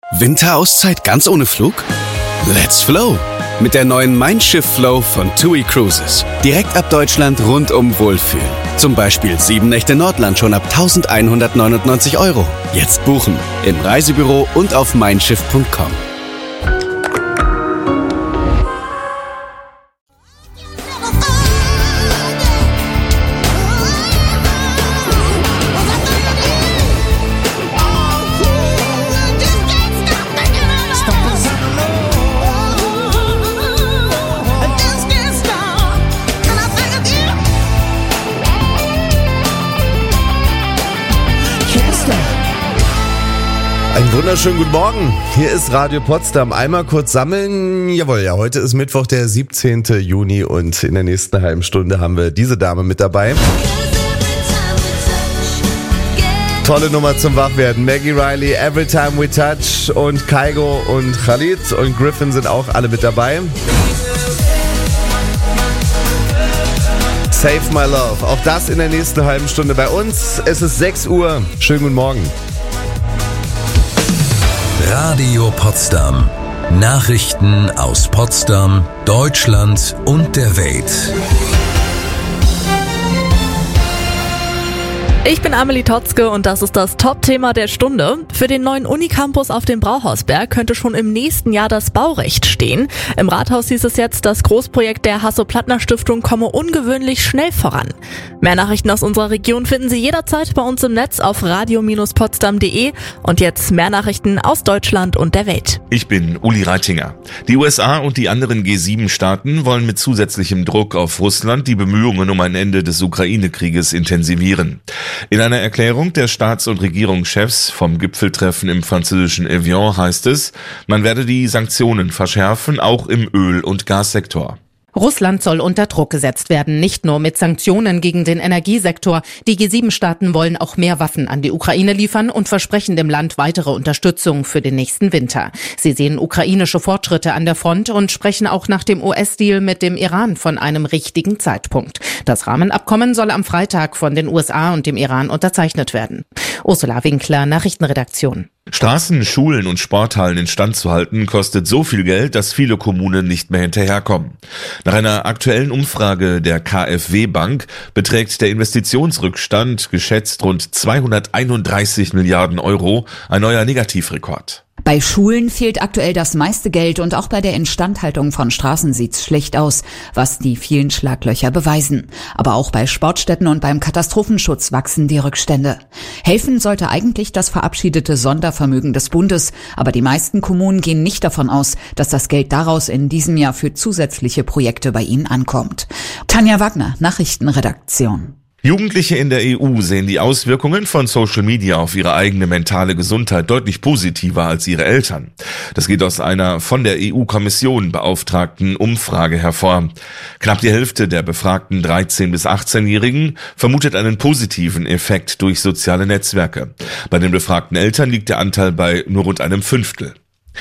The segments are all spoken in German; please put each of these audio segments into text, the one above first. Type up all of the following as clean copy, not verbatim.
Winterauszeit ganz ohne Flug? Let's flow! Mit der neuen Mein Schiff Flow von TUI Cruises. Direkt ab Deutschland rundum wohlfühlen. Zum Beispiel 7 Nächte Nordland schon ab 1.199 €. Jetzt buchen im Reisebüro und auf meinschiff.com. Einen wunderschönen guten Morgen. Hier ist Radio Potsdam. Einmal kurz sammeln. Jawohl, ja, heute ist Mittwoch, der 17. Juni und in der nächsten halben Stunde haben wir diese Dame mit dabei. Tolle Nummer zum Wachwerden. Maggie Riley, Every Time We Touch und Kygo und Khalid und Griffin sind auch alle mit dabei. Save My Love. Auch das in der nächsten halben Stunde bei uns. Es ist 6 Uhr. Schönen guten Morgen. Radio Potsdam. Nachrichten aus Potsdam, Deutschland und der Welt. Ich bin Amelie Totzke und das ist das Top-Thema der Stunde. Für den neuen Unicampus auf dem Brauhausberg könnte schon im nächsten Jahr das Baurecht stehen. Im Rathaus hieß es jetzt, das Großprojekt der Hasso-Plattner-Stiftung komme ungewöhnlich schnell voran. Mehr Nachrichten aus unserer Region finden Sie jederzeit bei uns im Netz auf radio-potsdam.de. Und jetzt mehr Nachrichten aus Deutschland und der Welt. Ich bin Uli Reitinger. Die USA und die anderen G7-Staaten wollen mit zusätzlichem Druck auf Russland die Bemühungen um ein Ende des Ukraine-Krieges intensivieren. In einer Erklärung der Staats- und Regierungschefs vom Gipfeltreffen im französischen Evian heißt es, man werde die Sanktionen verschärfen, auch im Öl- und Gassektor. Russland soll unter Druck gesetzt werden, nicht nur mit Sanktionen gegen den Energiesektor. Die G7-Staaten wollen auch mehr Waffen an die Ukraine liefern und versprechen dem Land weitere Unterstützung für den nächsten Winter. Sie sehen ukrainische Fortschritte an der Front und sprechen auch nach dem US-Deal mit dem Iran von einem richtigen Zeitpunkt. Das Rahmenabkommen soll am Freitag von den USA und dem Iran unterzeichnet werden. Ursula Winkler, Nachrichtenredaktion. Straßen, Schulen und Sporthallen instand zu halten, kostet so viel Geld, dass viele Kommunen nicht mehr hinterherkommen. Nach einer aktuellen Umfrage der KfW Bank beträgt der Investitionsrückstand geschätzt rund 231 Milliarden €, ein neuer Negativrekord. Bei Schulen fehlt aktuell das meiste Geld und auch bei der Instandhaltung von Straßen sieht's schlecht aus, was die vielen Schlaglöcher beweisen. Aber auch bei Sportstätten und beim Katastrophenschutz wachsen die Rückstände. Helfen sollte eigentlich das verabschiedete Sondervermögen des Bundes, aber die meisten Kommunen gehen nicht davon aus, dass das Geld daraus in diesem Jahr für zusätzliche Projekte bei ihnen ankommt. Tanja Wagner, Nachrichtenredaktion. Jugendliche in der EU sehen die Auswirkungen von Social Media auf ihre eigene mentale Gesundheit deutlich positiver als ihre Eltern. Das geht aus einer von der EU-Kommission beauftragten Umfrage hervor. Knapp die Hälfte der befragten 13- bis 18-Jährigen vermutet einen positiven Effekt durch soziale Netzwerke. Bei den befragten Eltern liegt der Anteil bei nur rund einem Fünftel.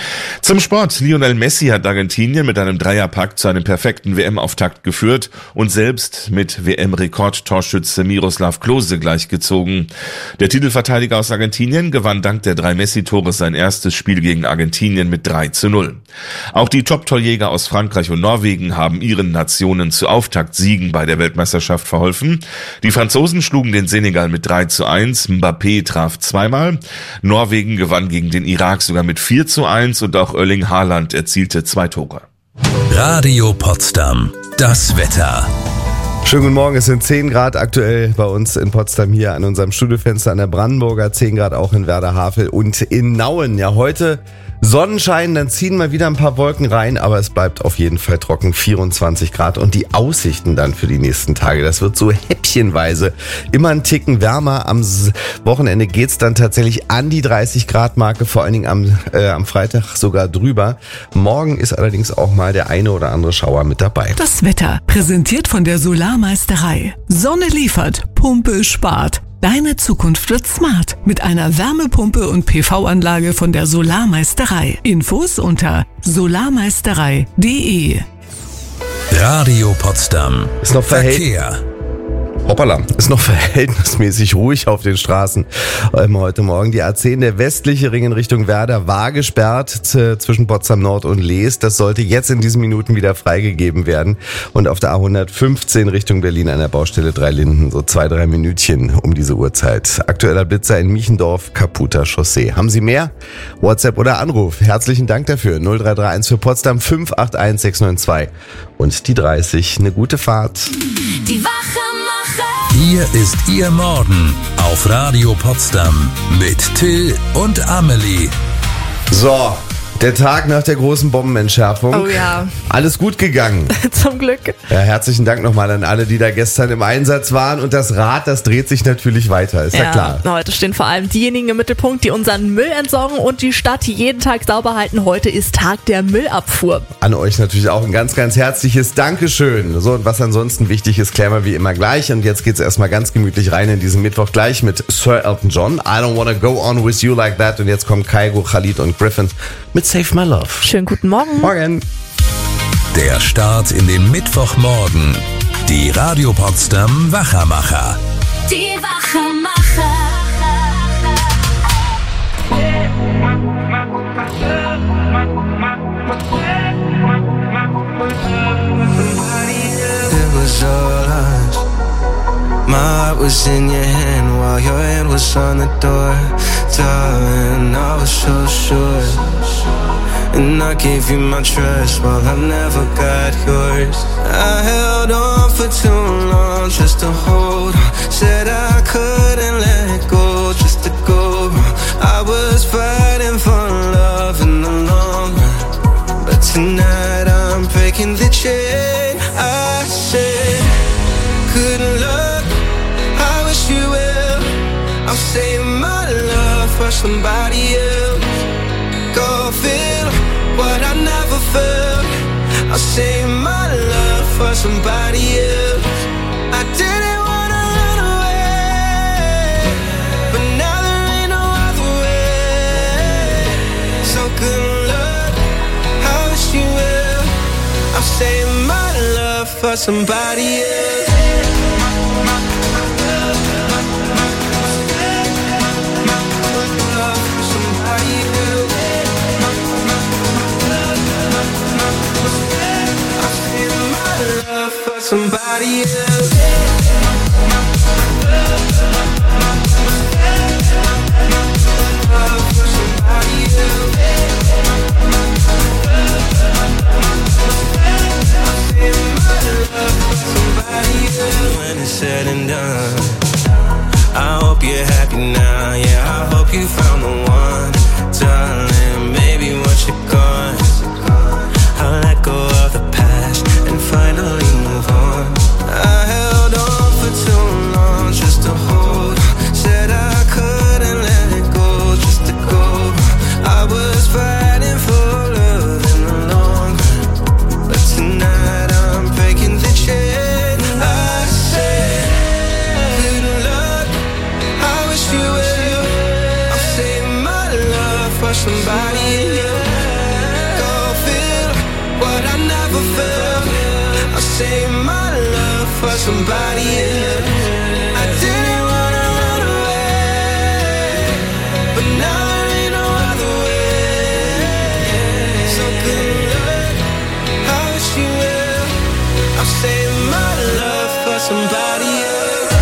Zum Sport. Lionel Messi hat Argentinien mit einem Dreierpack zu einem perfekten WM-Auftakt geführt und selbst mit WM-Rekordtorschütze Miroslav Klose gleichgezogen. Der Titelverteidiger aus Argentinien gewann dank der 3 Messi-Tore sein erstes Spiel gegen Argentinien mit 3:0. Auch die Top-Torjäger aus Frankreich und Norwegen haben ihren Nationen zu Auftaktsiegen bei der Weltmeisterschaft verholfen. Die Franzosen schlugen den Senegal mit 3:1, Mbappé traf zweimal, Norwegen gewann gegen den Irak sogar mit 4:1 und auch Erling Haaland erzielte 2 Tore. Radio Potsdam. Das Wetter. Schönen guten Morgen, es sind 10 Grad aktuell bei uns in Potsdam hier an unserem Studiofenster an der Brandenburger, 10 Grad auch in Werder-Havel und in Nauen. Ja, heute Sonnenschein, dann ziehen mal wieder ein paar Wolken rein, aber es bleibt auf jeden Fall trocken, 24 Grad und die Aussichten dann für die nächsten Tage, das wird so häppchenweise immer ein Ticken wärmer. Am Wochenende geht's dann tatsächlich an die 30 Grad Marke, vor allen Dingen am Freitag sogar drüber. Morgen ist allerdings auch mal der eine oder andere Schauer mit dabei. Das Wetter, präsentiert von der Solarmeisterei. Sonne liefert, Pumpe spart. Deine Zukunft wird smart mit einer Wärmepumpe und PV-Anlage von der Solarmeisterei. Infos unter solarmeisterei.de. Radio Potsdam. Ist noch Verkehr. Hoppala, ist noch verhältnismäßig ruhig auf den Straßen heute Morgen. Die A10, der westliche Ring in Richtung Werder, war gesperrt zwischen Potsdam Nord und Lees. Das sollte jetzt in diesen Minuten wieder freigegeben werden. Und auf der A115 Richtung Berlin an der Baustelle Dreilinden so 2-3 Minütchen um diese Uhrzeit. Aktueller Blitzer in Miechendorf, kaputter Chaussee. Haben Sie mehr? WhatsApp oder Anruf. Herzlichen Dank dafür. 0331 für Potsdam 581 692 und die 30. Eine gute Fahrt. Die Wachmacher. Hier ist Ihr Morgen auf Radio Potsdam mit Till und Amelie. So, der Tag nach der großen Bombenentschärfung. Oh ja. Alles gut gegangen. Zum Glück. Ja, herzlichen Dank nochmal an alle, die da gestern im Einsatz waren. Und das Rad, das dreht sich natürlich weiter, ist ja klar. Heute stehen vor allem diejenigen im Mittelpunkt, die unseren Müll entsorgen und die Stadt jeden Tag sauber halten. Heute ist Tag der Müllabfuhr. An euch natürlich auch ein ganz, ganz herzliches Dankeschön. So, und was ansonsten wichtig ist, klären wir wie immer gleich. Und jetzt geht's erstmal ganz gemütlich rein in diesen Mittwoch gleich mit Sir Elton John. I don't wanna go on with you like that. Und jetzt kommen Kygo, Khalid und Griffin mit Save My Love. Schönen guten Morgen. Morgen. Der Start in den Mittwochmorgen. Die Radio Potsdam Wachermacher. Die Wachmacher. It was all us. My heart was in your hand while your hand was on the door. Darling, I was so sure. And I gave you my trust while I never got yours. I held on for too long just to hold on. Said I couldn't let go just to go. I was fighting for love in the long run. But tonight I'm breaking the chain. I said, good luck, I wish you well. I'll save my love for somebody else. Go feel what I never felt. I'll save my love for somebody else. I didn't wanna run away, but now there ain't no other way. So good luck, I wish you well. I'll save my love for somebody else. Somebody else. When it's said and done, I hope you're happy now. Yeah, I hope you found the one, darling. Maybe once you're gone, I'll let go of the past and finally move on. I held on for too long just to hold on. Said I couldn't let it go just to go. I was fighting for love in the long run, but tonight I'm breaking the chain. I said, good luck, I wish you well. I'll save my love for somebody else. Go feel what I never felt. I'll save my love for somebody else. I didn't wanna run away, but now there ain't no other way. So good luck, I wish you well. I'll save my love for somebody else.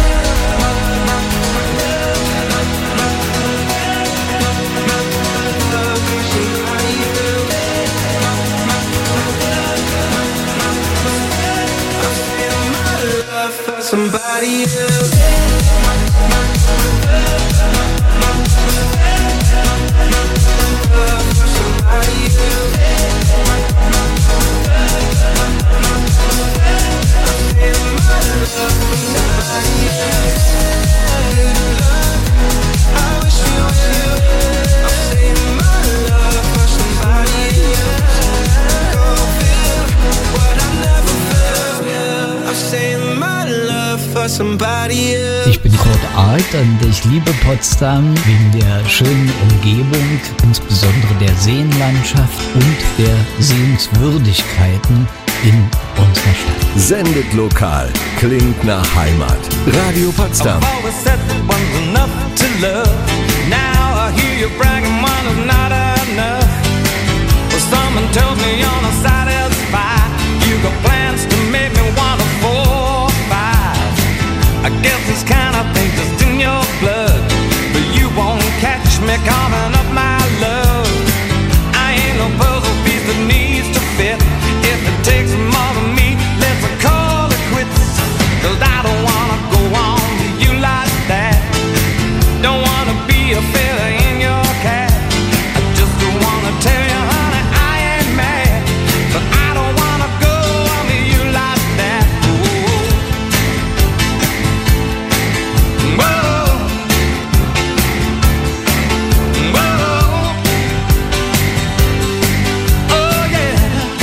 Somebody else. Ich bin Kurt Arlt und ich liebe Potsdam wegen der schönen Umgebung, insbesondere der Seenlandschaft und der Sehenswürdigkeiten, in unserer Stadt. Sendet lokal, klingt nach Heimat. Radio Potsdam. Someone tells me you're not satisfied. You got plans to make me want a 4 or 5. I guess this kind of thing just in your blood, but you won't catch me calling up my love. I ain't no puzzle piece that needs to fit. If it takes more than me, let's call it quits. 'Cause I don't wanna go on to you like that. Don't wanna be a feather in your cap. I just don't wanna tell you, honey, but I don't wanna go on to you like that. Whoa. Whoa. Oh yeah.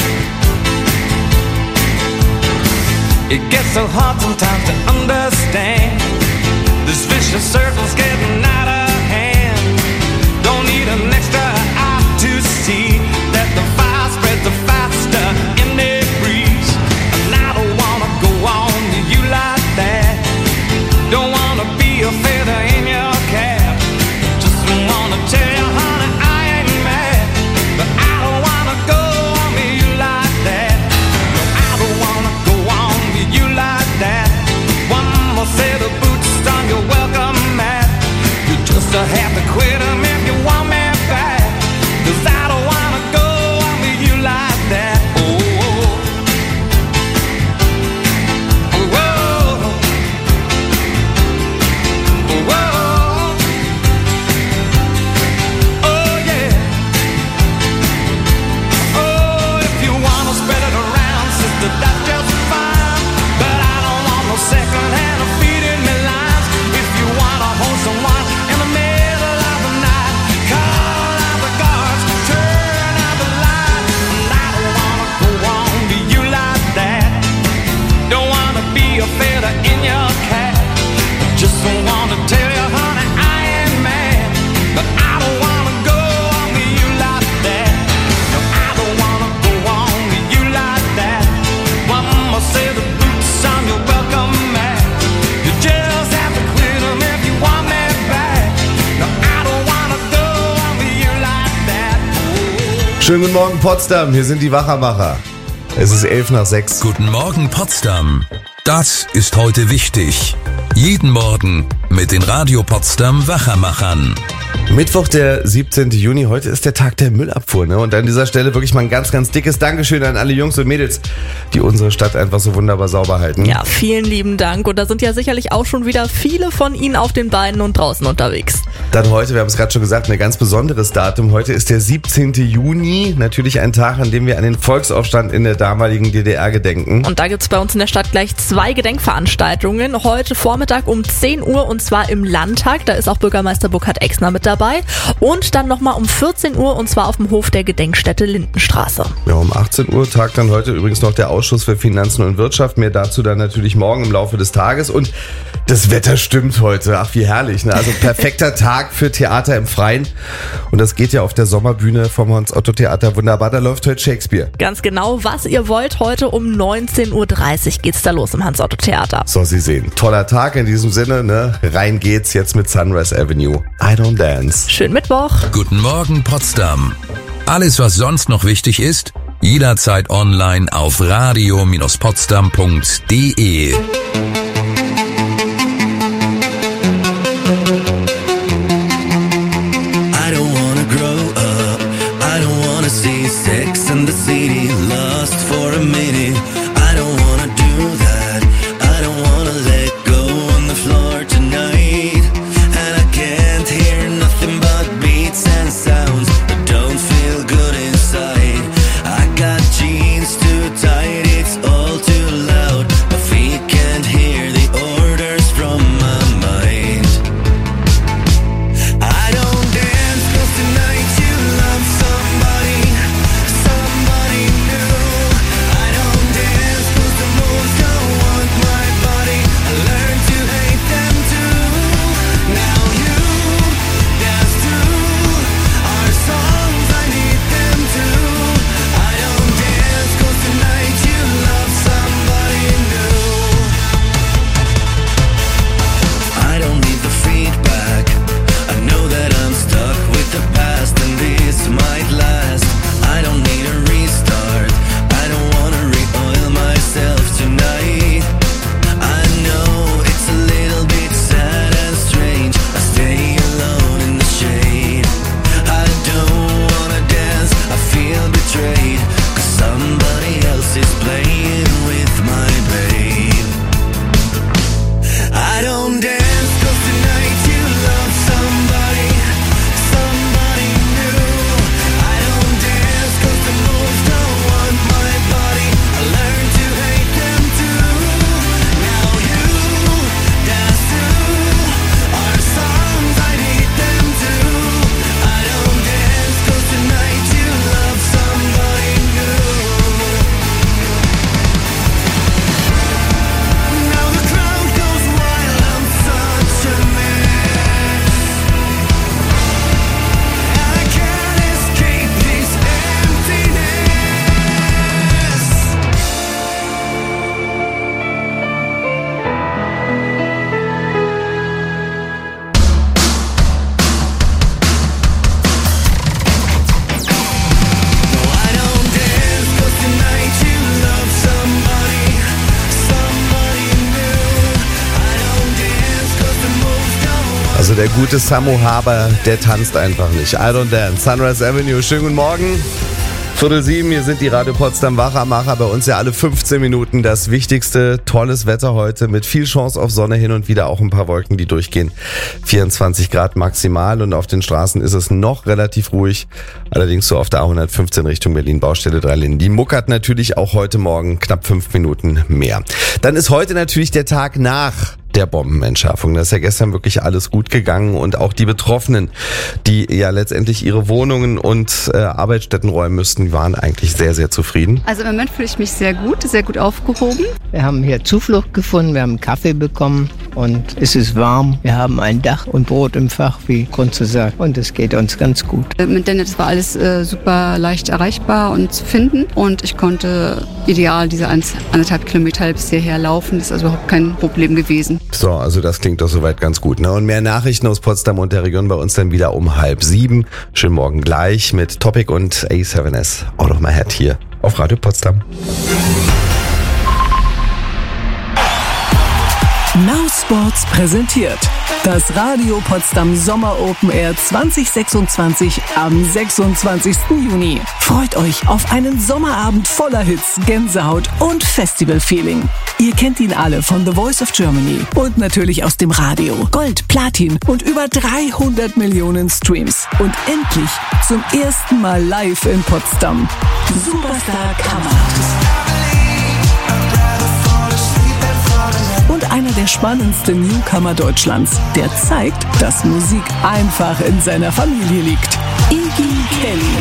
It gets so hard sometimes to understand. This vicious circle's getting out of hand. Don't need an extra eye to see that the fire spreads the faster in the breeze. And I don't wanna go on to you like that. Don't wanna be a feather in your cap. Just wanna tell you, honey, I ain't mad, but I don't wanna go on to you like that. No, I don't wanna go on to you like that. One more set of boots on your welcome mat. You just have to quit 'em if you want me back. 'Cause I don't wanna go on to you like that. Schönen guten Morgen Potsdam, hier sind die Wachermacher. Es ist 5:11. Guten Morgen Potsdam. Das ist heute wichtig. Jeden Morgen mit den Radio Potsdam Wachermachern. Mittwoch, der 17. Juni, heute ist der Tag der Müllabfuhr, ne? Und an dieser Stelle wirklich mal ein ganz, ganz dickes Dankeschön an alle Jungs und Mädels, die unsere Stadt einfach so wunderbar sauber halten. Ja, vielen lieben Dank. Und da sind ja sicherlich auch schon wieder viele von Ihnen auf den Beinen und draußen unterwegs. Dann heute, wir haben es gerade schon gesagt, ein ganz besonderes Datum. Heute ist der 17. Juni, natürlich ein Tag, an dem wir an den Volksaufstand in der damaligen DDR gedenken. Und da gibt's bei uns in der Stadt gleich 2 Gedenkveranstaltungen. Heute Vormittag um 10 Uhr und zwar im Landtag. Da ist auch Bürgermeister Burkhard Exner mit dabei. Und dann nochmal um 14 Uhr und zwar auf dem Hof der Gedenkstätte Lindenstraße. Ja, um 18 Uhr tagt dann heute übrigens noch der Ausschuss für Finanzen und Wirtschaft. Mehr dazu dann natürlich morgen im Laufe des Tages. Und das Wetter stimmt heute. Ach, wie herrlich, ne? Also perfekter Tag für Theater im Freien. Und das geht ja auf der Sommerbühne vom Hans-Otto-Theater wunderbar. Da läuft heute Shakespeare. Ganz genau, was ihr wollt. Heute um 19:30 Uhr geht's da los im Hans-Otto-Theater. So, Sie sehen. Toller Tag in diesem Sinne, ne? Rein geht's jetzt mit Sunrise Avenue. I Don't Dance. Schönen Mittwoch. Guten Morgen Potsdam. Alles, was sonst noch wichtig ist, jederzeit online auf radio-potsdam.de. Sex and the City, lost for a minute. I don't wanna do that. I don't wanna let go on the floor tonight. And I can't hear nothing but beats and sounds that don't feel good inside. I got jeans too tight, it's all too loud. My feet can't hear the orders from my mind. I don't dance 'cause tonight you love somebody new. I don't dance Also der gute Samu Haber, der tanzt einfach nicht. I don't dance. Sunrise Avenue, schönen guten Morgen. 6:45, hier sind die Radio Potsdam Wachermacher. Bei uns ja alle 15 Minuten das Wichtigste. Tolles Wetter heute mit viel Chance auf Sonne, hin und wieder auch ein paar Wolken, die durchgehen. 24 Grad maximal und auf den Straßen ist es noch relativ ruhig. Allerdings so auf der A115 Richtung Berlin, Baustelle 3 Linden. Die muckert natürlich auch heute Morgen knapp 5 Minuten mehr. Dann ist heute natürlich der Tag nach der Bombenentschärfung. Da ist ja gestern wirklich alles gut gegangen und auch die Betroffenen, die ja letztendlich ihre Wohnungen und Arbeitsstätten räumen müssten, waren eigentlich sehr, sehr zufrieden. Also im Moment fühle ich mich sehr gut aufgehoben. Wir haben hier Zuflucht gefunden, wir haben Kaffee bekommen und es ist warm. Wir haben ein Dach und Brot im Fach, wie Kunze sagt, und es geht uns ganz gut. Mit Dennis war alles super leicht erreichbar und zu finden und ich konnte ideal diese 1,5 Kilometer bis hierher laufen. Das ist also überhaupt kein Problem gewesen. So, also das klingt doch soweit ganz gut, ne? Und mehr Nachrichten aus Potsdam und der Region bei uns dann wieder um 6:30. Schönen Morgen gleich mit Topic und A7S. Out of my head hier auf Radio Potsdam. Now Sports präsentiert das Radio Potsdam Sommer Open Air 2026 am 26. Juni. Freut euch auf einen Sommerabend voller Hits, Gänsehaut und Festival-Feeling. Ihr kennt ihn alle von The Voice of Germany und natürlich aus dem Radio. Gold, Platin und über 300 Millionen Streams. Und endlich zum ersten Mal live in Potsdam. Superstar Kammert. Und einer der spannendsten Newcomer Deutschlands, der zeigt, dass Musik einfach in seiner Familie liegt. Iggy Kelly.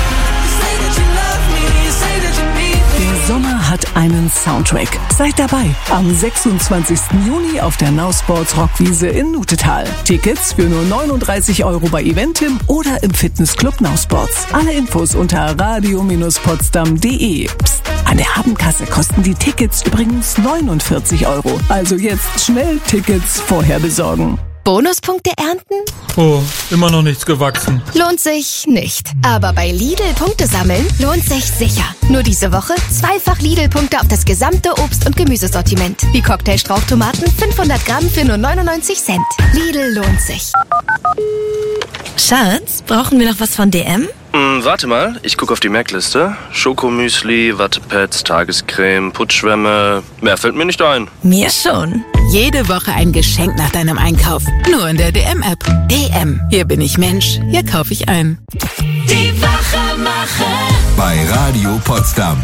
Der Sommer hat einen Soundtrack. Seid dabei am 26. Juni auf der Now Sports Rockwiese in Nutetal. Tickets für nur 39 € bei Eventim oder im Fitnessclub Now Sports. Alle Infos unter radio-potsdam.de. Psst, an der Habenkasse kosten die Tickets übrigens 49 €. Also jetzt schnell Tickets vorher besorgen. Bonuspunkte ernten? Oh, immer noch nichts gewachsen. Lohnt sich nicht. Aber bei Lidl Punkte sammeln lohnt sich sicher. Nur diese Woche 2-fach Lidl-Punkte auf das gesamte Obst- und Gemüsesortiment. Wie Cocktailstrauchtomaten 500 Gramm für nur 99 Cent. Lidl lohnt sich. Schatz, brauchen wir noch was von DM? Warte mal, ich gucke auf die Merkliste. Schokomüsli, Wattepads, Tagescreme, Putzschwämme. Mehr fällt mir nicht ein. Mir schon. Jede Woche ein Geschenk nach deinem Einkauf. Nur in der DM-App. DM. Hier bin ich Mensch. Hier kaufe ich ein. Die Wachermacher. Bei Radio Potsdam.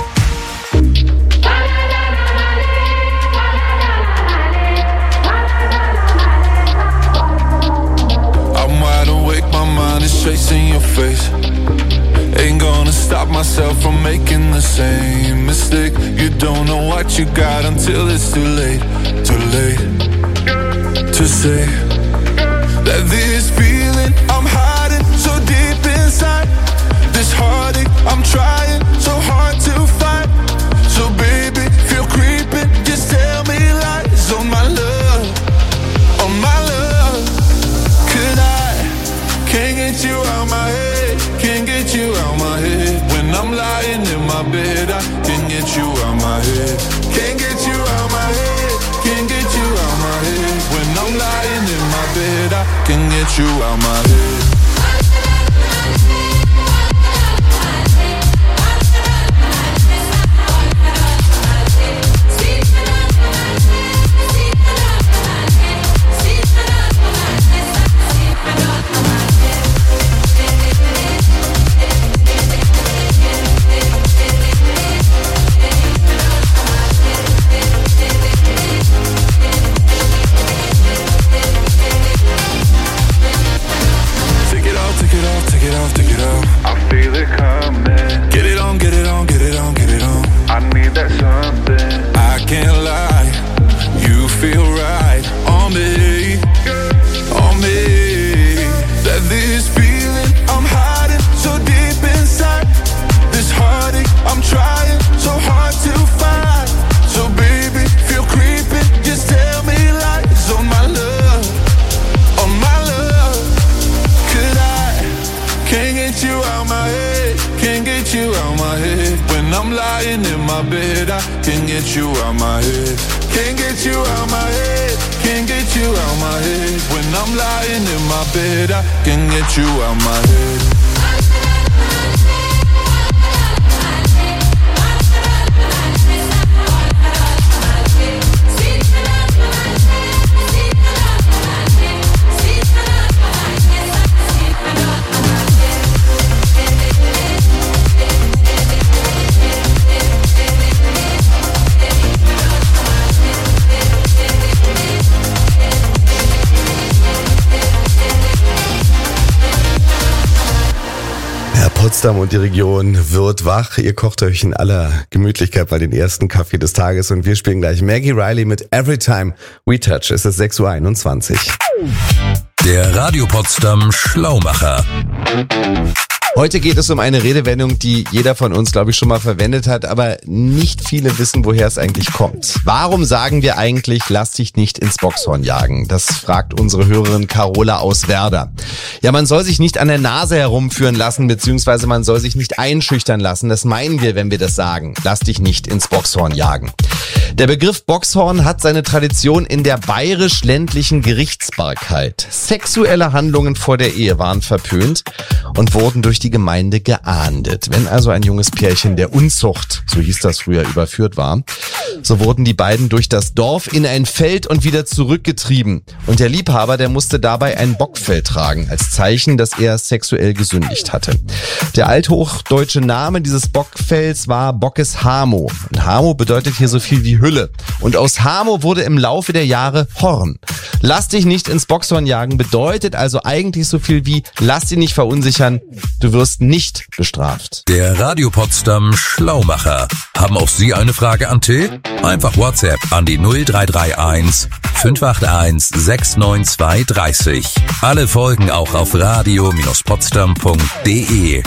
I'm wide awake, my mind is chasing your face. Ain't gonna stop myself from making the same mistake. You don't know what you got until it's too late to say that this feeling I'm hiding so deep inside, this heartache I'm trying so hard to fight. So baby, feel creeping, just tell me lies on my love, on my love. Can't get you out my head, can't get you out my head. When I'm lying in my bed, I can't get you out my head. Can't get you out my head, can't get you out my head. When I'm lying in my bed, I can't get you out my head. When I'm lying in my bed, I can get you out my head. Can't get you out my head, can't get you out my head. When I'm lying in my bed, I can get you out my head. Potsdam und die Region wird wach. Ihr kocht euch in aller Gemütlichkeit mal den ersten Kaffee des Tages und wir spielen gleich Maggie Riley mit Every Time We Touch. Es ist 6:21 Uhr. Der Radio Potsdam Schlaumacher. Heute geht es um eine Redewendung, die jeder von uns, glaube ich, schon mal verwendet hat, aber nicht viele wissen, woher es eigentlich kommt. Warum sagen wir eigentlich, lass dich nicht ins Boxhorn jagen? Das fragt unsere Hörerin Carola aus Werder. Ja, man soll sich nicht an der Nase herumführen lassen, beziehungsweise man soll sich nicht einschüchtern lassen. Das meinen wir, wenn wir das sagen. Lass dich nicht ins Boxhorn jagen. Der Begriff Boxhorn hat seine Tradition in der bayerisch-ländlichen Gerichtsbarkeit. Sexuelle Handlungen vor der Ehe waren verpönt und wurden durch die Gemeinde geahndet. Wenn also ein junges Pärchen der Unzucht, so hieß das früher, überführt war, so wurden die beiden durch das Dorf in ein Feld und wieder zurückgetrieben. Und der Liebhaber, der musste dabei ein Bockfell tragen, als Zeichen, dass er sexuell gesündigt hatte. Der althochdeutsche Name dieses Bockfells war Bockeshamo. Und Hamo bedeutet hier so viel wie Hülle. Und aus Hamo wurde im Laufe der Jahre Horn. Lass dich nicht ins Boxhorn jagen bedeutet also eigentlich so viel wie lass dich nicht verunsichern, du wirst nicht bestraft. Der Radio Potsdam Schlaumacher. Haben auch Sie eine Frage an Till? Einfach WhatsApp an die 0331 581 69230. Alle Folgen auch auf radio-potsdam.de.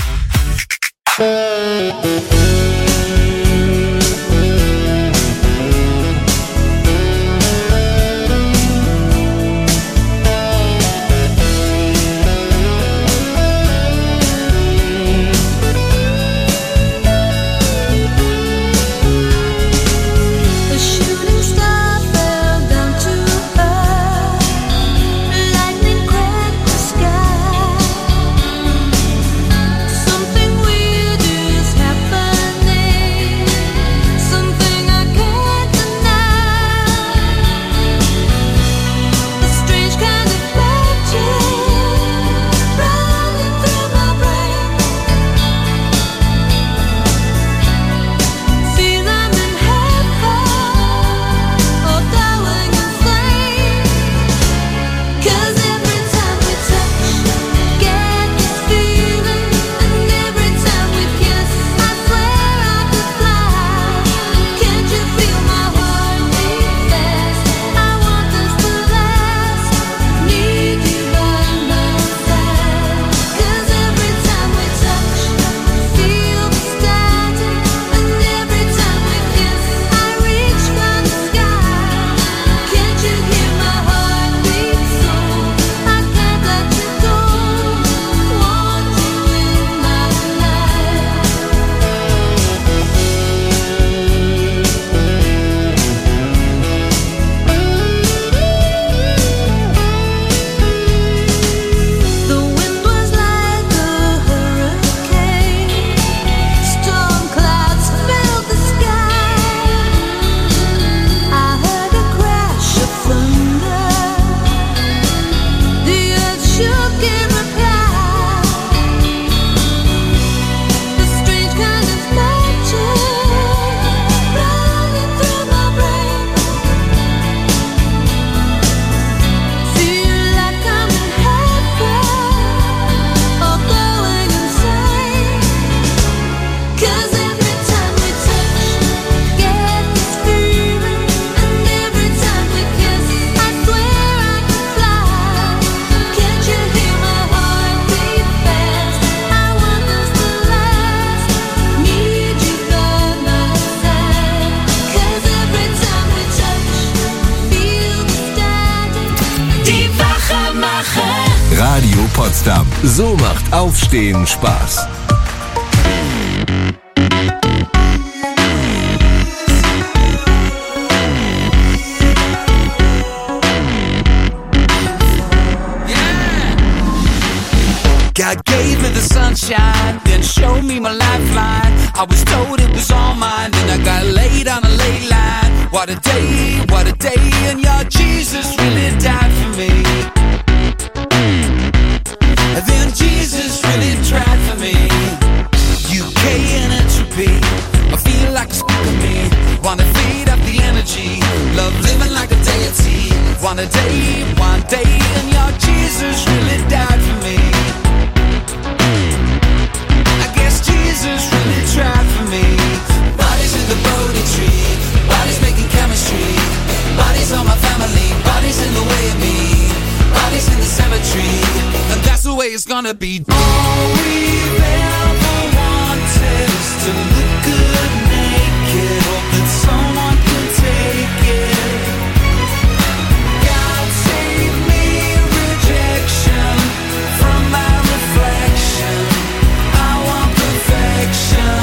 Radio Potsdam. So macht Aufstehen Spaß. lifeline. I was told it was all mine, then I got laid on a ley line. What a day, and your Jesus really died for me. And then Jesus really tried for me. UK and entropy, I feel like a of me. Wanna feed up the energy, love living like a deity. One day, and your Jesus really died for me. I guess Jesus really tried for me. Bodies in the Bodhi tree, bodies making chemistry. Bodies on my family, bodies in the way of me. Bodies in the cemetery, and that's the way it's gonna be. All we've ever wanted is to look good naked. Hope that someone can take it. God save me rejection from my reflection. I want perfection.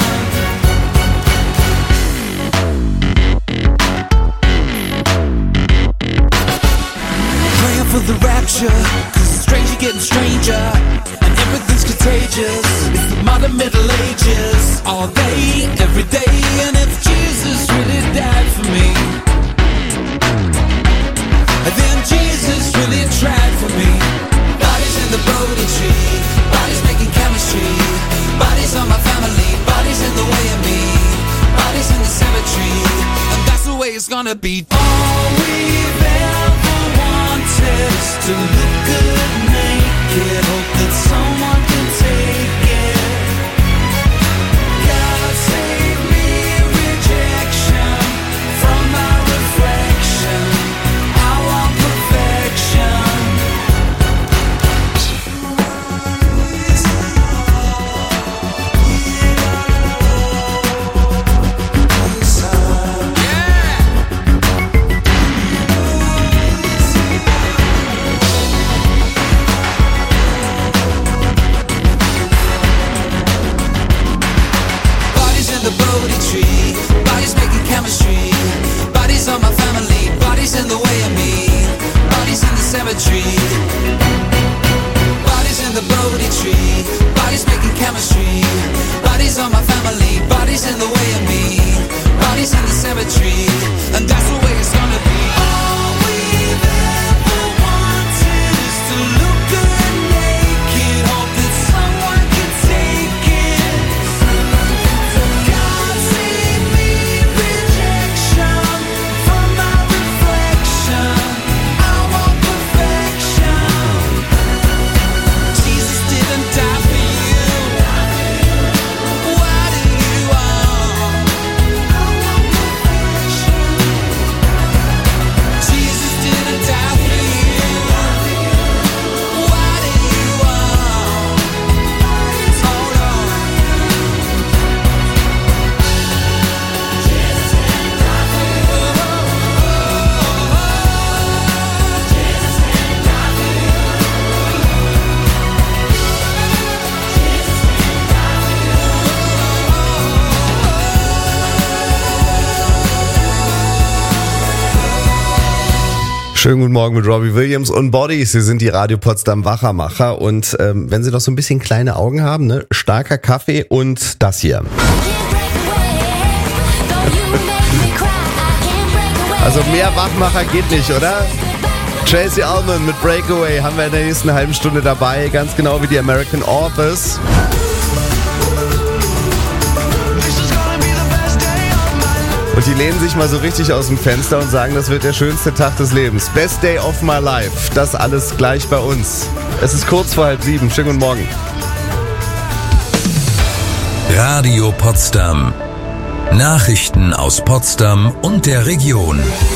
Praying for the rapture, 'cause it's stranger getting stranger, and everything's contagious. It's the modern Middle Ages, all day, every day. And if Jesus really died for me, and then Jesus really tried for me. Bodies in the Bodhi tree, bodies making chemistry. Bodies on my family, bodies in the way of me. Bodies in the cemetery, and that's the way it's gonna be. All we've ever wanted is to look good naked. Hope that someone can take it. God save me rejection from my reflection. I want perfection. Bodies in the Bodhi tree, bodies making chemistry. Bodies on my family, bodies in the way of me. Bodies in the cemetery. Bodies in the Bodhi tree, bodies making chemistry. Bodies on my family, bodies in the way of me. Bodies in the cemetery, and that's the way it's gonna be. All we've ever wanted is to look good naked. Hope that someone can take it. God save me rejection from my reflection. I want perfection. Jesus didn't die for you. Why do you want? Jesus didn't die for you. Why do you want? Hold on. Schönen guten Morgen mit Robbie Williams und Bodies. Sie sind die Radio Potsdam Wachermacher und wenn Sie noch so ein bisschen kleine Augen haben, ne, starker Kaffee und das hier. Also mehr Wachmacher geht nicht, oder? Tracy Ullman mit Breakaway haben wir in der nächsten halben Stunde dabei, ganz genau wie die American Authors. Und die lehnen sich mal so richtig aus dem Fenster und sagen, das wird der schönste Tag des Lebens. Best day of my life. Das alles gleich bei uns. Es ist kurz vor 6:30. Schönen guten Morgen. Radio Potsdam. Nachrichten aus Potsdam und der Region.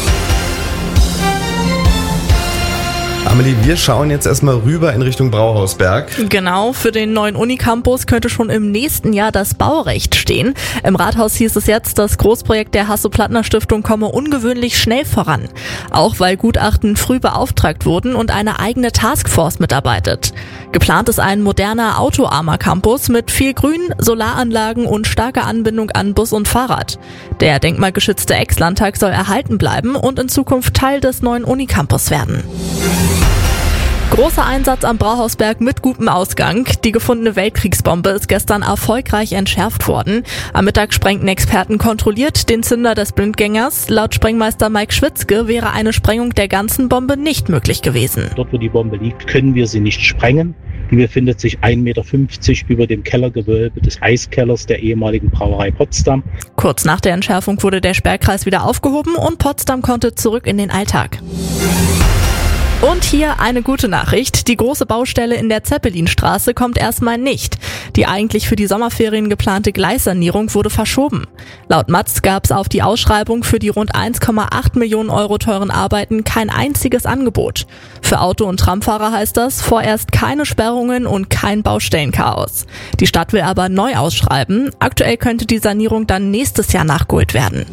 Amelie, wir schauen jetzt erstmal rüber in Richtung Brauhausberg. Genau, für den neuen Unicampus könnte schon im nächsten Jahr das Baurecht stehen. Im Rathaus hieß es jetzt, das Großprojekt der Hasso-Plattner-Stiftung komme ungewöhnlich schnell voran. Auch weil Gutachten früh beauftragt wurden und eine eigene Taskforce mitarbeitet. Geplant ist ein moderner autoarmer Campus mit viel Grün, Solaranlagen und starker Anbindung an Bus und Fahrrad. Der denkmalgeschützte Ex-Landtag soll erhalten bleiben und in Zukunft Teil des neuen Unicampus werden. Großer Einsatz am Brauhausberg mit gutem Ausgang. Die gefundene Weltkriegsbombe ist gestern erfolgreich entschärft worden. Am Mittag sprengten Experten kontrolliert den Zünder des Blindgängers. Laut Sprengmeister Mike Schwitzke wäre eine Sprengung der ganzen Bombe nicht möglich gewesen. Dort, wo die Bombe liegt, können wir sie nicht sprengen. Die befindet sich 1,50 Meter über dem Kellergewölbe des Eiskellers der ehemaligen Brauerei Potsdam. Kurz nach der Entschärfung wurde der Sperrkreis wieder aufgehoben und Potsdam konnte zurück in den Alltag. Und hier eine gute Nachricht. Die große Baustelle in der Zeppelinstraße kommt erstmal nicht. Die eigentlich für die Sommerferien geplante Gleissanierung wurde verschoben. Laut Matz gab es auf die Ausschreibung für die rund 1,8 Millionen Euro teuren Arbeiten kein einziges Angebot. Für Auto- und Tramfahrer heißt das vorerst keine Sperrungen und kein Baustellenchaos. Die Stadt will aber neu ausschreiben. Aktuell könnte die Sanierung dann nächstes Jahr nachgeholt werden.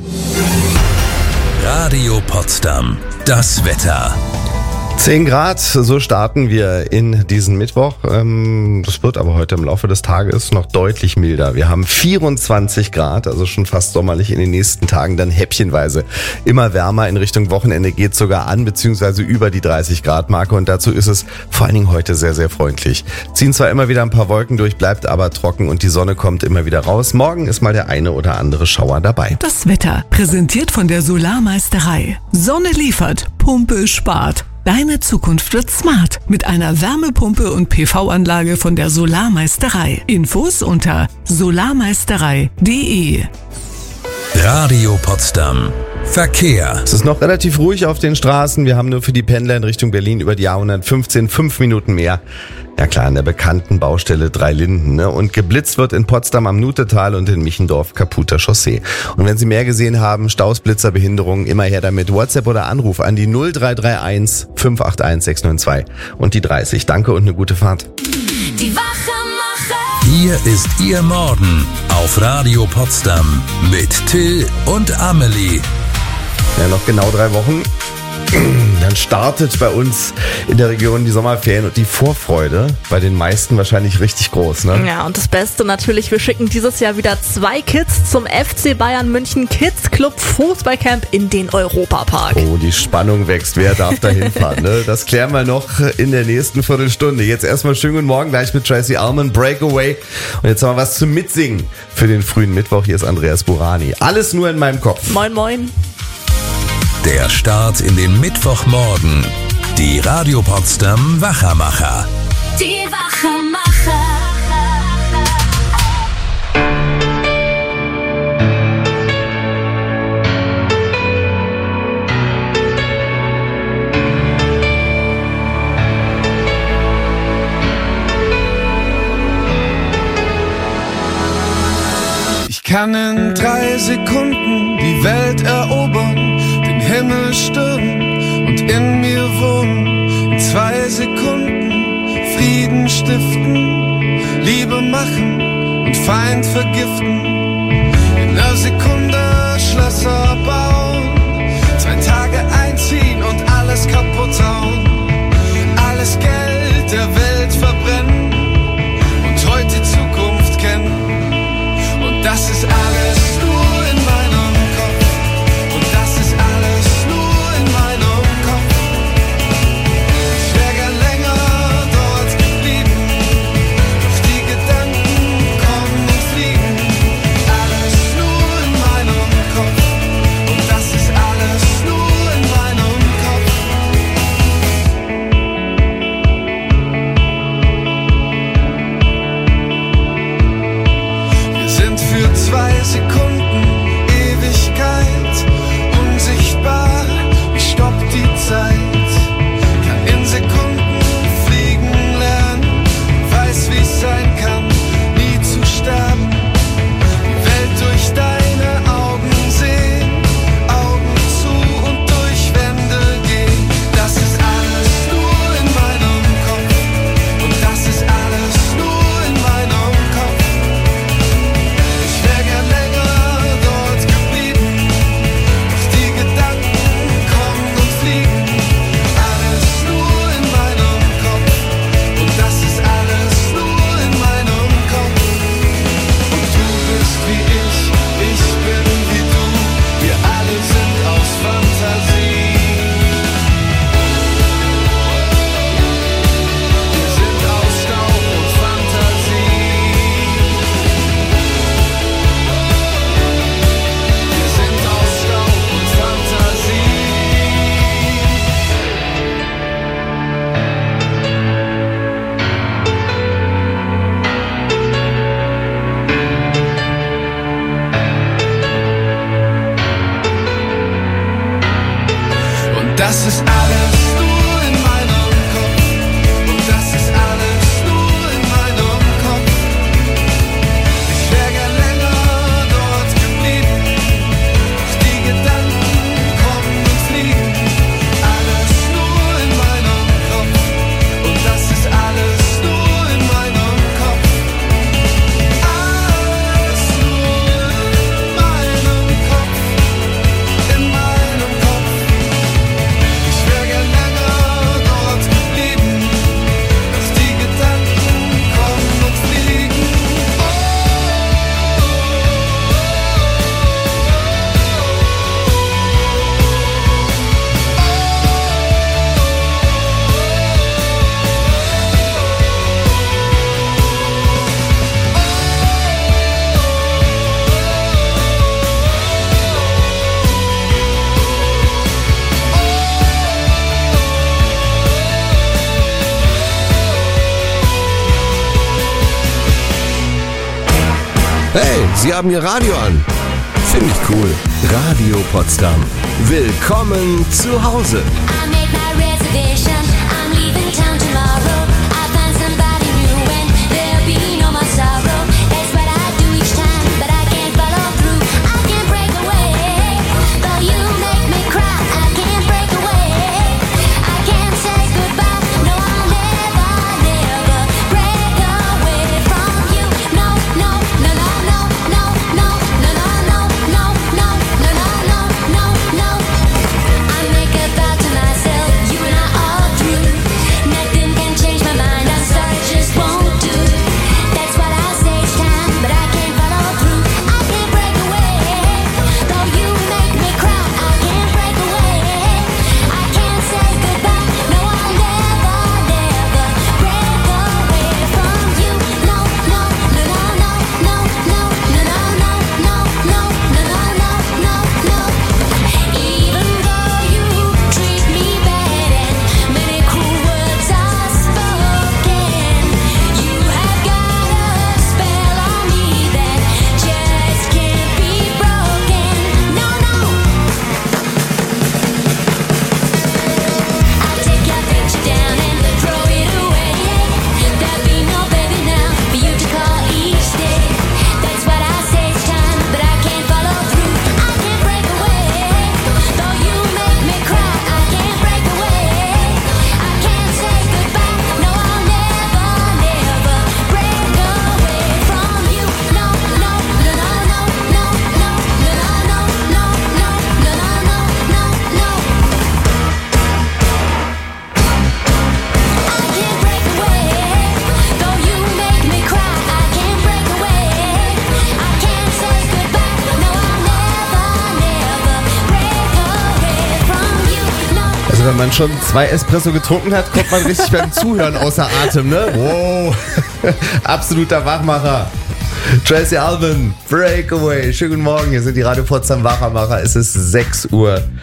Radio Potsdam. Das Wetter. 10 Grad, so starten wir in diesen Mittwoch. Das wird aber heute im Laufe des Tages noch deutlich milder. Wir haben 24 Grad, also schon fast sommerlich in den nächsten Tagen, dann häppchenweise immer wärmer. In Richtung Wochenende geht sogar an, beziehungsweise über die 30 Grad Marke und dazu ist es vor allen Dingen heute sehr, sehr freundlich. Ziehen zwar immer wieder ein paar Wolken durch, bleibt aber trocken und die Sonne kommt immer wieder raus. Morgen ist mal der eine oder andere Schauer dabei. Das Wetter, präsentiert von der Solarmeisterei. Sonne liefert, Pumpe spart. Deine Zukunft wird smart mit einer Wärmepumpe und PV-Anlage von der Solarmeisterei. Infos unter solarmeisterei.de. Radio Potsdam. Verkehr. Es ist noch relativ ruhig auf den Straßen. Wir haben nur für die Pendler in Richtung Berlin über die A115 5 Minuten mehr. Ja klar, an der bekannten Baustelle 3 Linden. Ne? Und geblitzt wird in Potsdam am Nutetal und in Michendorf kaputter Chaussee. Und wenn Sie mehr gesehen haben, Staus, Blitzer, Behinderungen, immer her damit. WhatsApp oder Anruf an die 0331 581 692 und die 30. Danke und eine gute Fahrt. Die Wachemacher. Hier ist Ihr Morgen auf Radio Potsdam mit Till und Amelie. Ja, noch genau 3 Wochen. Dann startet bei uns in der Region die Sommerferien und die Vorfreude bei den meisten wahrscheinlich richtig groß, ne? Ja, und das Beste natürlich, wir schicken dieses Jahr wieder 2 Kids zum FC Bayern München Kids Club Fußballcamp in den Europapark. Oh, die Spannung wächst. Wer darf da hinfahren, ne? Das klären wir noch in der nächsten Viertelstunde. Jetzt erstmal schönen guten Morgen, gleich mit Tracy Ullman, Breakaway. Und jetzt haben wir was zum Mitsingen für den frühen Mittwoch. Hier ist Andreas Burani. Alles nur in meinem Kopf. Moin, moin. Der Start in den Mittwochmorgen. Die Radio Potsdam Wachamacher. Die Wachemacher. Ich kann in 3 Sekunden die Welt erobern, den Himmel stürmen und in mir wohnen. In 2 Sekunden Frieden stiften, Liebe machen und Feind vergiften. In 1 Sekunde Schlösser bauen, 2 Tage einziehen und alles kaputt hauen. Alles Geld der Welt verbrennen und heute die Zukunft kennen. Und das ist alles nur in meinem Kopf. Und das ist alles nur in meinem Kopf. Ich wär gern länger dort geblieben, doch die Gedanken kommen und fliegen. das ist alles nur in meinem Kopf. Und das ist alles nur in meinem Kopf. Ich wär gern länger dort geblieben, doch die Gedanken kommen und fliegen. Alles nur in meinem Kopf. Und das ist alles nur in meinem Kopf. Alles nur in meinem Kopf. In meinem Kopf. Ich wär gern länger dort geblieben, doch die Gedanken kommen und fliegen. Hey, Sie haben Ihr Radio an. Finde ich cool. Radio Potsdam. Willkommen zu Hause. I made my reservation. I'm leaving town tomorrow. I find somebody new and there'll be no more sorrow. That's what I do each time, but I can't follow through. I can't break away. Though you make me cry, I can't break away. I can't say goodbye. No, I'll never, never break away from you. No, no, no, no, no, no, no, no, no, no, no, no, no, no, no, no. I make a vow to myself, you and I are through. Nothing can change my mind, I'm sorry, it just won't do. That's what I say each time, but I can't follow through. I can't break away. Though you make me cry, I can't break away. I can't say goodbye. No, I'll never, never break away from you. No, no, no, no, no, no, no, no, no, no, no, no, no, no, no. Even though you treat me bad and many cruel words are spoken, you have got a spell on me that just can't be broken. No, no. I'll take your picture down and throw it away. There'll be no baby now for you to call each day. That's what I say each time, but I can't follow through. I can't break away. Though you make me cry, I can't break away. I can't say goodbye. No, I'll never, never break away from you. No, no, no, no, no, no, no, no, no, no, no, no, no, no, no. I can't break away. Though you make me cry, I can't break away. I can't say goodbye. No, I'll never, never break away from you. No. Also wenn man schon 2 Espresso getrunken hat, kommt man richtig beim Zuhören außer Atem, ne? Wow, absoluter Wachmacher. Tracy Alvin, Breakaway. Schönen guten Morgen, hier sind die Radio Potsdam Wachmacher. Es ist 6:39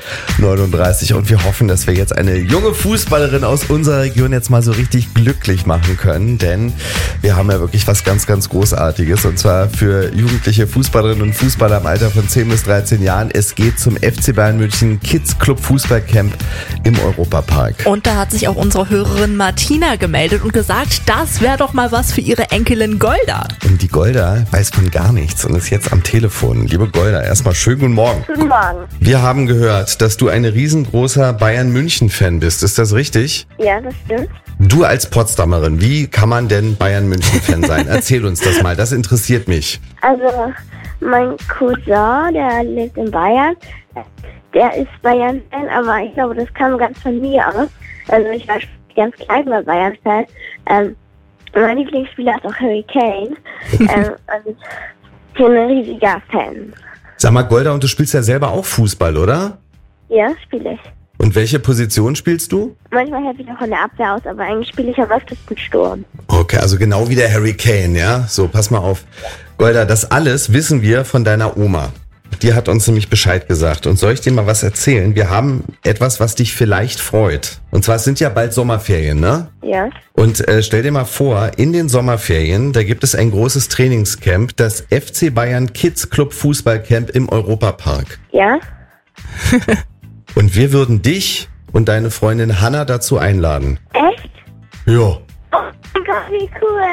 Uhr und wir hoffen, dass wir jetzt eine junge Fußballerin aus unserer Region jetzt mal so richtig glücklich machen können, denn wir haben ja wirklich was ganz, ganz Großartiges und zwar für jugendliche Fußballerinnen und Fußballer im Alter von 10 bis 13 Jahren. Es geht zum FC Bayern München Kids Club Fußballcamp im Europapark. Und da hat sich auch unsere Hörerin Martina gemeldet und gesagt, das wäre doch mal was für ihre Enkelin Golda. Und die Golda weiß von gar nichts und ist jetzt am Telefon. Liebe Golda, erstmal schönen guten Morgen. Guten Morgen. Wir haben gehört, dass du ein riesengroßer Bayern-München-Fan bist. Ist das richtig? Ja, das stimmt. Du als Potsdamerin, wie kann man denn Bayern-München-Fan sein? Erzähl uns das mal, das interessiert mich. Also, mein Cousin, der lebt in Bayern, der ist Bayern-Fan, aber ich glaube, das kam ganz von mir aus. Also, ich war ganz klein bei Bayern-Fan. Mein Lieblingsspieler ist auch Harry Kane. Und ich bin ein riesiger Fan. Sag mal, Golda, und du spielst ja selber auch Fußball, oder? Ja, spiele ich. Und welche Position spielst du? Manchmal helfe ich auch in der Abwehr aus, aber eigentlich spiele ich am öftesten Sturm. Okay, also genau wie der Harry Kane, ja? So, pass mal auf. Golda, das alles wissen wir von deiner Oma. Die hat uns nämlich Bescheid gesagt. Und soll ich dir mal was erzählen? Wir haben etwas, was dich vielleicht freut. Und zwar, es sind ja bald Sommerferien, ne? Ja. Und stell dir mal vor, in den Sommerferien, da gibt es ein großes Trainingscamp, das FC Bayern Kids Club Fußballcamp im Europapark. Ja. Und wir würden dich und deine Freundin Hannah dazu einladen. Echt? Ja. Oh mein Gott, wie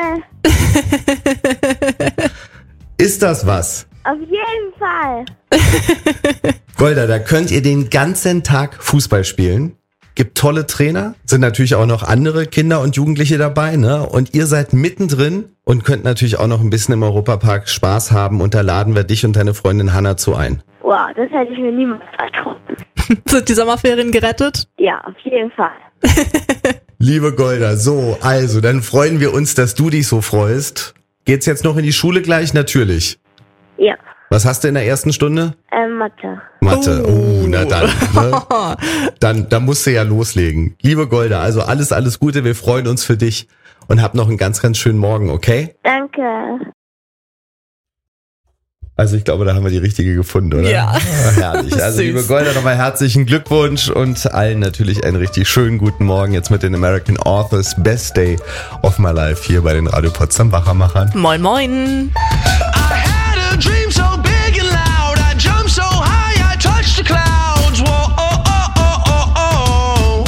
cool. Ist das was? Auf jeden Fall. Golda, da könnt ihr den ganzen Tag Fußball spielen. Gibt tolle Trainer, sind natürlich auch noch andere Kinder und Jugendliche dabei, ne? Und ihr seid mittendrin und könnt natürlich auch noch ein bisschen im Europapark Spaß haben. Und da laden wir dich und deine Freundin Hannah zu ein. Wow, das hätte ich mir niemals erträumt. Sind die Sommerferien gerettet? Ja, auf jeden Fall. Liebe Golda, so, also, dann freuen wir uns, dass du dich so freust. Geht's jetzt noch in die Schule gleich? Natürlich. Ja. Was hast du in der ersten Stunde? Mathe. Mathe. Na dann. Ne? Dann musst du ja loslegen. Liebe Golda, also alles Gute. Wir freuen uns für dich und hab noch einen ganz, ganz schönen Morgen, okay? Danke. Also ich glaube, da haben wir die richtige gefunden, oder? Ja. Herrlich. Also liebe Golda, nochmal herzlichen Glückwunsch und allen natürlich einen richtig schönen guten Morgen jetzt mit den American Authors Best Day of My Life hier bei den Radio Potsdam Wachermachern. Moin, moin. Dream so big and loud, I jump so high, I touch the clouds. Whoa, oh, oh, oh, oh,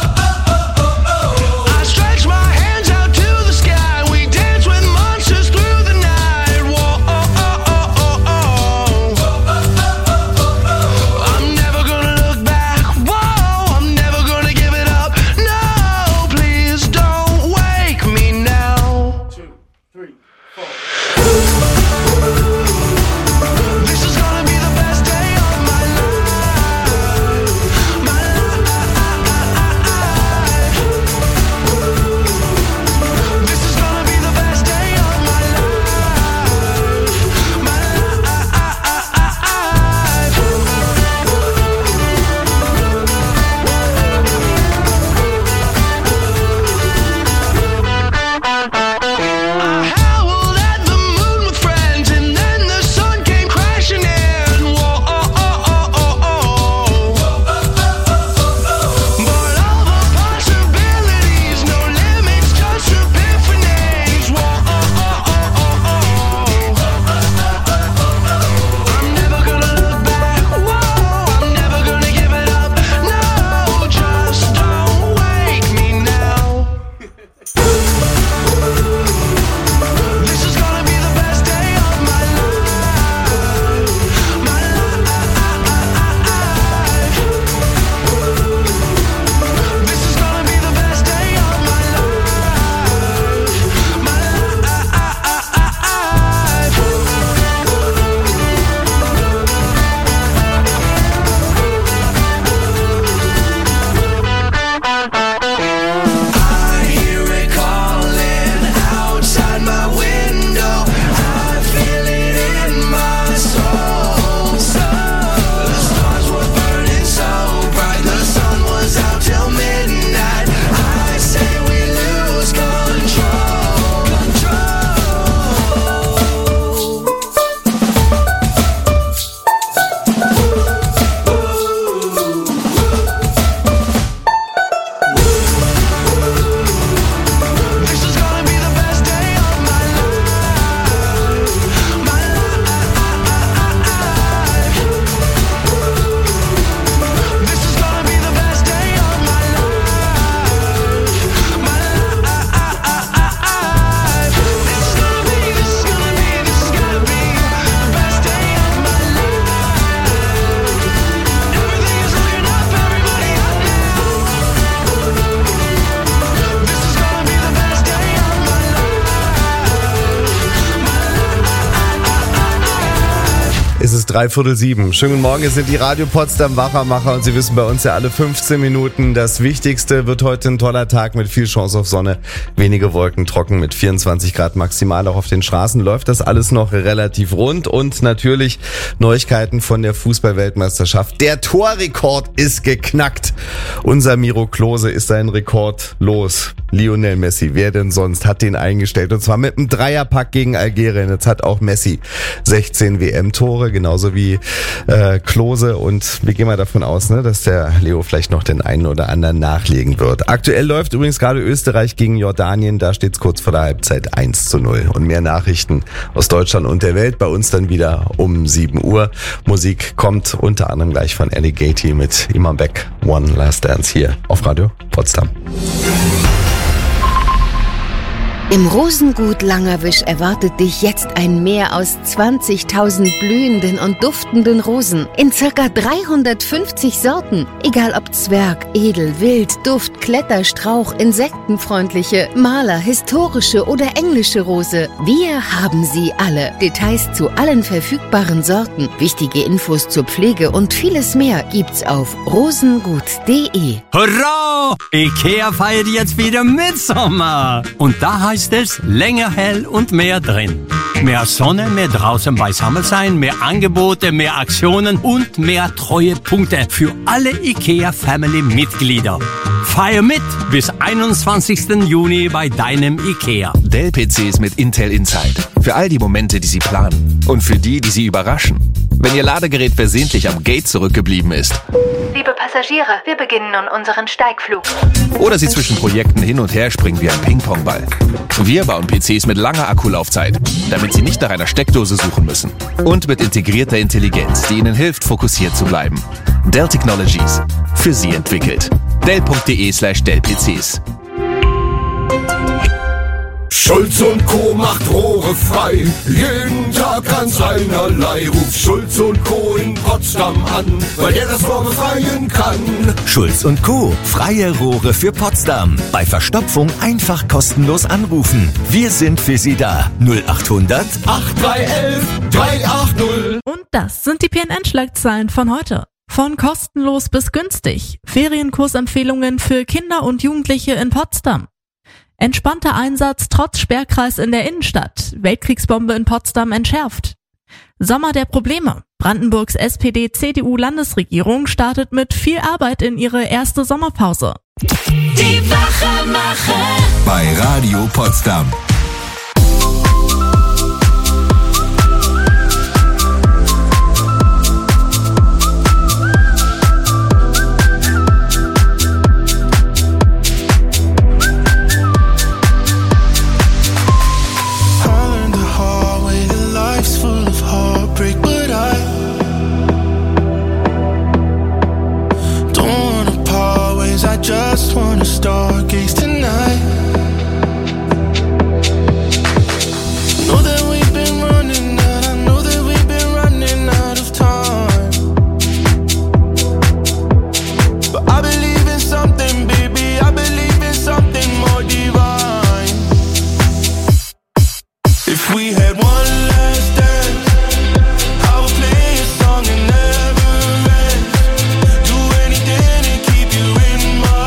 oh. I stretch my hands out to the sky, we dance with monsters through the night. Whoa, oh, oh, oh, oh, oh. I'm never gonna look back, whoa, I'm never gonna give it up. No, please don't wake me now. 2, 3, 4. Es ist 6:45. Schönen guten Morgen, es sind die Radio Potsdam Wachermacher und Sie wissen bei uns ja alle 15 Minuten, das Wichtigste wird heute ein toller Tag mit viel Chance auf Sonne, wenige Wolken, trocken mit 24 Grad maximal. Auch auf den Straßen läuft das alles noch relativ rund und natürlich Neuigkeiten von der Fußball-Weltmeisterschaft. Der Torrekord ist geknackt. Unser Miro Klose ist seinen Rekord los. Lionel Messi, wer denn sonst, hat den eingestellt und zwar mit einem Dreierpack gegen Algerien. Jetzt hat auch Messi 16 WM-Tore genauso wie Klose. Und wir gehen mal davon aus, ne, dass der Leo vielleicht noch den einen oder anderen nachlegen wird. Aktuell läuft übrigens gerade Österreich gegen Jordanien. Da steht es kurz vor der Halbzeit 1:0. Und mehr Nachrichten aus Deutschland und der Welt bei uns dann wieder um 7 Uhr. Musik kommt unter anderem gleich von Alligator mit Imam Beck. One Last Dance hier auf Radio Potsdam. Im Rosengut Langerwisch erwartet dich jetzt ein Meer aus 20.000 blühenden und duftenden Rosen in ca. 350 Sorten. Egal ob Zwerg, Edel, Wild, Duft, Kletterstrauch, insektenfreundliche, Maler, historische oder englische Rose. Wir haben sie alle. Details zu allen verfügbaren Sorten, wichtige Infos zur Pflege und vieles mehr gibt's auf rosengut.de. Hurra! Ikea feiert jetzt wieder Mitsommer. Und da heißt es länger hell und mehr drin. Mehr Sonne, mehr draußen beisammen sein, mehr Angebote, mehr Aktionen und mehr Treuepunkte für alle IKEA Family Mitglieder. Feier mit bis 21. Juni bei deinem IKEA. Dell-PCs mit Intel Inside. Für all die Momente, die Sie planen. Und für die Sie überraschen. Wenn Ihr Ladegerät versehentlich am Gate zurückgeblieben ist. Liebe Passagiere, wir beginnen nun unseren Steigflug. Oder Sie zwischen Projekten hin und her springen wie ein Ping-Pong-Ball. Wir bauen PCs mit langer Akkulaufzeit, damit Sie nicht nach einer Steckdose suchen müssen. Und mit integrierter Intelligenz, die Ihnen hilft, fokussiert zu bleiben. Dell Technologies. Für Sie entwickelt. Dell.de/Dell-PCs. Schulz und Co. macht Rohre frei, jeden Tag ganz einerlei. Ruft Schulz und Co. in Potsdam an, weil der das Rohr befreien kann. Schulz und Co. Freie Rohre für Potsdam. Bei Verstopfung einfach kostenlos anrufen. Wir sind für Sie da. 0800 8311 380. Und das sind die PNN-Schlagzeilen von heute. Von kostenlos bis günstig. Ferienkursempfehlungen für Kinder und Jugendliche in Potsdam. Entspannter Einsatz trotz Sperrkreis in der Innenstadt. Weltkriegsbombe in Potsdam entschärft. Sommer der Probleme. Brandenburgs SPD-CDU-Landesregierung startet mit viel Arbeit in ihre erste Sommerpause. Die Wachemacher Bei Radio Potsdam. Just wanna stargaze tonight. Know that we've been running out. I know that we've been running out of time. But I believe in something, baby. I believe in something more divine. If we had one last dance, I would play a song and never end. Do anything to keep you in my.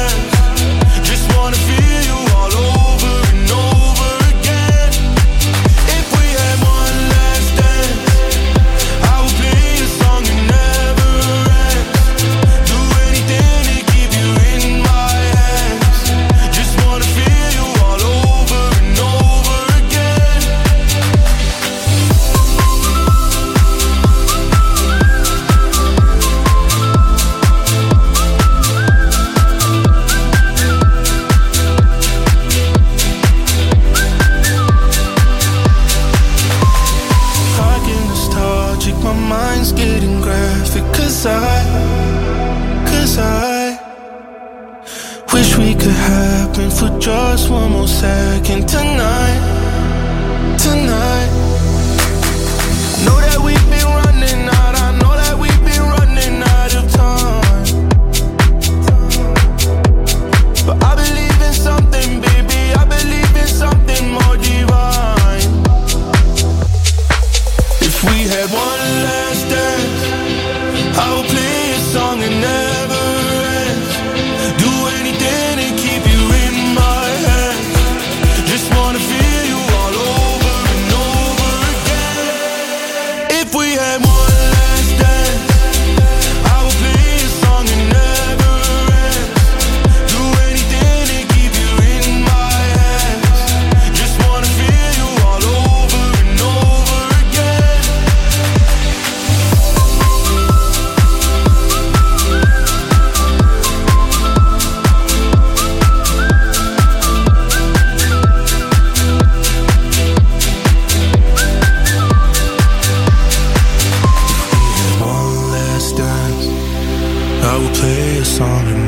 Cause I wish we could happen for just one more second tonight. Know that we've been running out. I know that we've been running out of time. But I believe in something, baby. I believe in something more divine. If we had one last dance, I will play a song and never end. Do anything to keep you in my hands. Just wanna feel you all over and over again. If we had one last dance, I will play a song and never end. Do anything to keep you in my hands. Just wanna feel you all over and over again.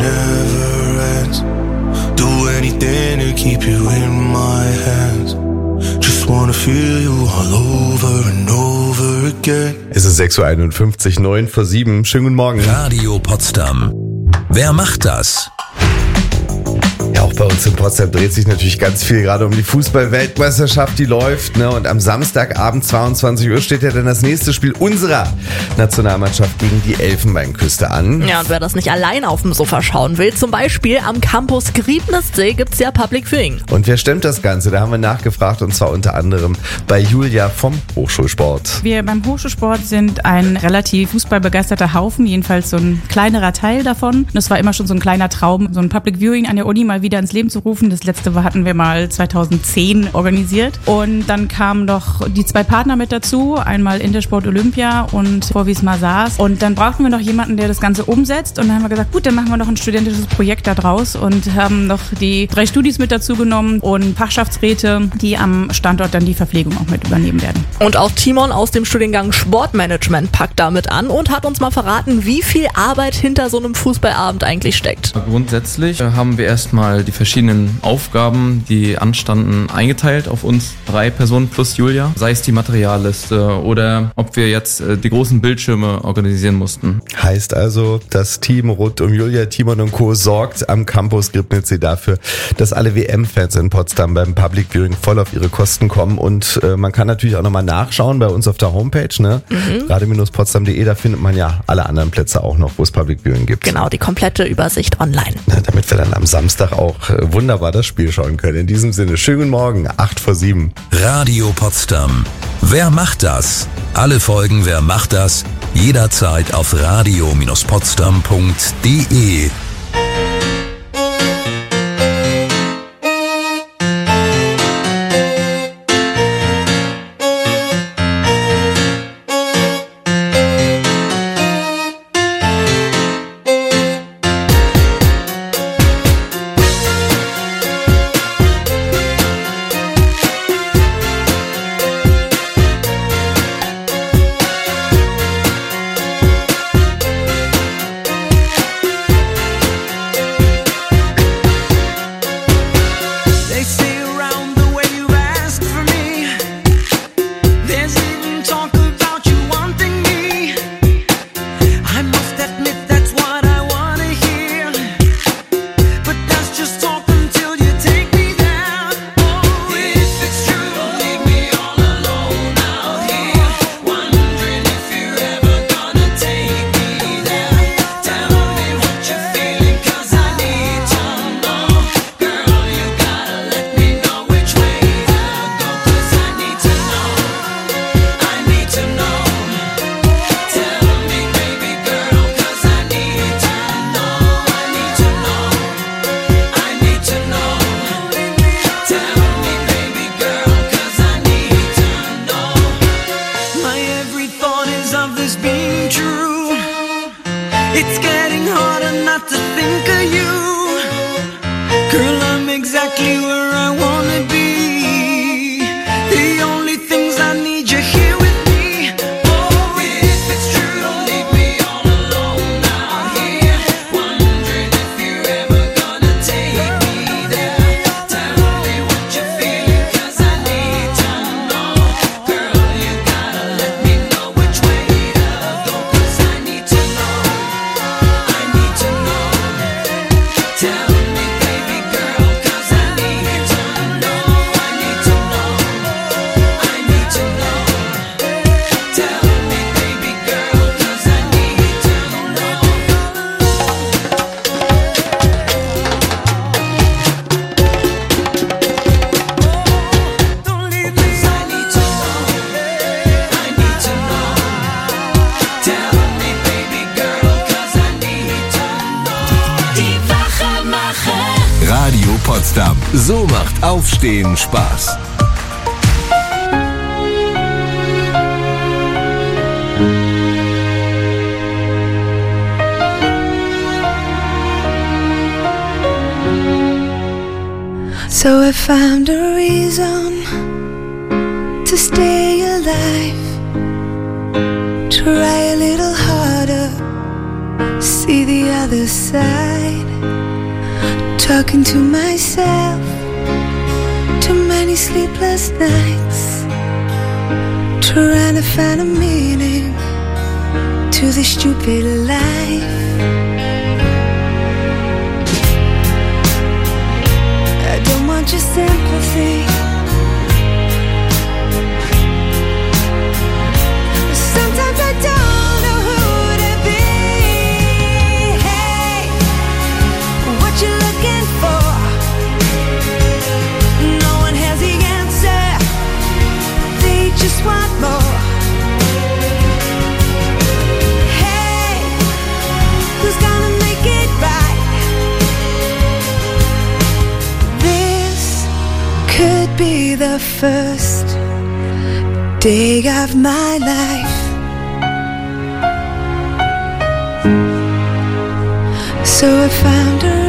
never ends. Do anything to keep you in my hands. Just wanna feel you all over and over again. Es ist 6.51 Uhr, 9:07. Schönen guten Morgen. Radio Potsdam. Wer macht das? Ja, auch bei uns in Potsdam dreht sich natürlich ganz viel gerade um die Fußball-Weltmeisterschaft, die läuft. Ne? Und am Samstagabend 22 Uhr steht ja dann das nächste Spiel unserer Nationalmannschaft gegen die Elfenbeinküste an. Ja, und wer das nicht allein auf dem Sofa schauen will, zum Beispiel am Campus Griebnitzsee gibt's ja Public Viewing. Und wer stemmt das Ganze? Da haben wir nachgefragt, und zwar unter anderem bei Julia vom Hochschulsport. Wir beim Hochschulsport sind ein relativ fußballbegeisterter Haufen, jedenfalls so ein kleinerer Teil davon. Und es war immer schon so ein kleiner Traum, so ein Public Viewing an der Uni mal wieder ins Leben zu rufen. Das letzte hatten wir mal 2010 organisiert. Und dann kamen noch die 2 Partner mit dazu, einmal Intersport Olympia und Vorwies Massage. Und dann brauchten wir noch jemanden, der das Ganze umsetzt. Und dann haben wir gesagt, gut, dann machen wir noch ein studentisches Projekt da draus und haben noch die 3 Studis mit dazu genommen und Fachschaftsräte, die am Standort dann die Verpflegung auch mit übernehmen werden. Und auch Timon aus dem Studiengang Sportmanagement packt damit an und hat uns mal verraten, wie viel Arbeit hinter so einem Fußballabend eigentlich steckt. Grundsätzlich haben wir erstmal die verschiedenen Aufgaben, die anstanden, eingeteilt auf uns 3 Personen plus Julia. Sei es die Materialliste oder ob wir jetzt die großen Bildschirme organisieren mussten. Heißt also, das Team rund um Julia, Timon und Co. sorgt am Campus Griebnitzsee dafür, dass alle WM-Fans in Potsdam beim Public Viewing voll auf ihre Kosten kommen. Und man kann natürlich auch nochmal nachschauen bei uns auf der Homepage, ne? Radio-potsdam.de, da findet man ja alle anderen Plätze auch noch, wo es Public Viewing gibt. Genau, die komplette Übersicht online. Na, damit wir dann am Samstag auch wunderbar das Spiel schauen können. In diesem Sinne, schönen guten Morgen, 8:07. Radio Potsdam. Wer macht das? Alle Folgen Wer macht das? Jederzeit auf radio-potsdam.de. It's getting harder not to think of you. Girl, I'm exactly where I wanna be. The only things I need you here with me. Oh, if it's true, don't leave me all alone out here. Wondering if you're ever gonna take me there. Tell me what you're feeling, 'cause I need to know. Girl, you gotta let me know which way to go, 'cause I need to know. I need to know. Tell me, baby girl, 'cause I need to know. I need to know. I need to know. Tell me, baby girl, 'cause I need to know. Don't leave me, 'cause I need to know. I need to know. Tell me, baby girl, 'cause I need to know. Die Wachmacher. Radio Potsdam. So macht Aufstehen Spaß. So I found a reason to stay alive. Try a little harder. See the other side, talking to myself. Too many sleepless nights, trying to find a meaning to this stupid life. I don't want your sympathy. Sometimes I don't know who to be. Hey, what you looking for? No one has the answer. They just want more. Hey, who's gonna make it right? This could be the first day of my life. So I found a